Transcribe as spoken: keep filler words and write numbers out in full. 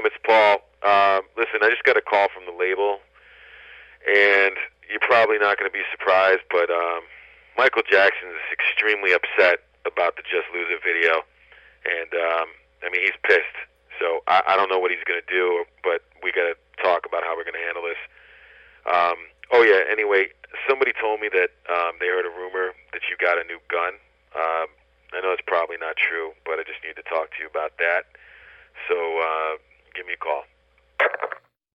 Tim, it's Paul. Um, listen, I just got a call from the label, and you're probably not going to be surprised, but um, Michael Jackson is extremely upset about the Just Lose It video, and um, I mean, he's pissed. So I, I don't know what he's going to do, but we got to talk about how we're going to handle this. Um, oh yeah. Anyway, somebody told me that um, they heard a rumor that you got a new gun. Um, I know it's probably not true, but I just need to talk to you about that. So uh, give me a call.